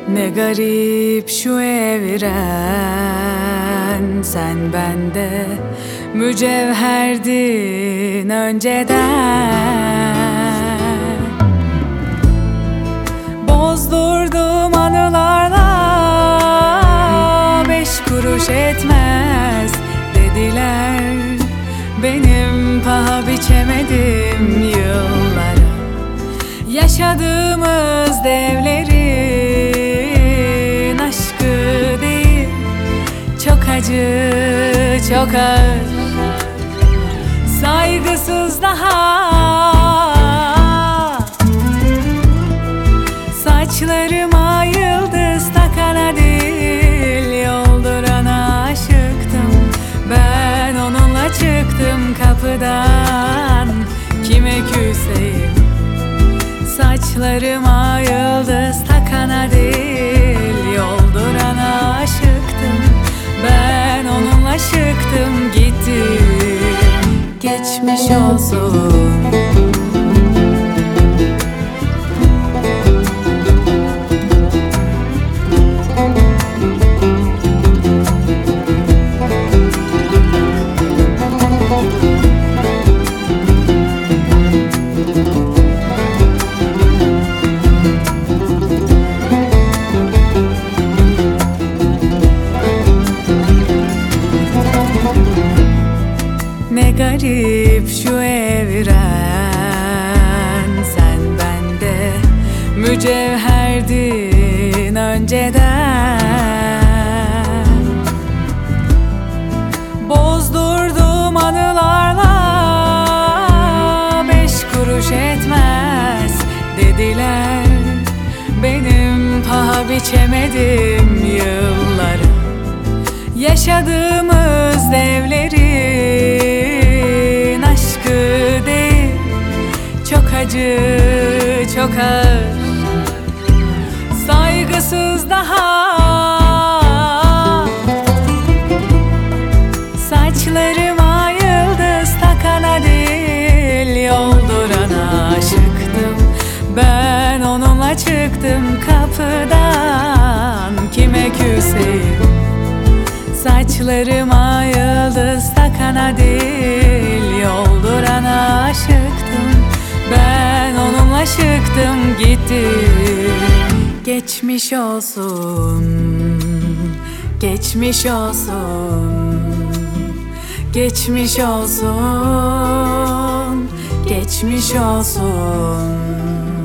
Ne garip şu evren, sen bende mücevherdin önceden. Bozdurdum anılarla, 5 kuruş etmez dediler. Benim paha biçemedim yıllara, yaşadığımız devlerin aşkı değil, çok acı, çok ağır, saygısız daha. Saçlarıma yıldız takana değil, yoldurana aşıktım. Ben onunla çıktım kapıdan, kime küseyim? Saçlarıma yıldız takana değil, yoldurana aşıktım. Ben onunla çıktım gittim, geçmiş olsun. Ne garip şu evren, sen bende mücevherdin önceden. Bozdurdum anılarla, 5 kuruş etmez dediler. Benim paha biçemedim yılları, yaşadığımız devlerin aşkı değil, çok acı, çok ağır, saygısız daha. Saçlarıma yıldız takana değil, yoldurana aşıktım. Ben onunla çıktım kapıdan, kime küseyim? Saçlarıma yıldız takana değil, yoldurana aşıktım. Ben onunla çıktım gittim, geçmiş olsun, geçmiş olsun, geçmiş olsun, geçmiş olsun.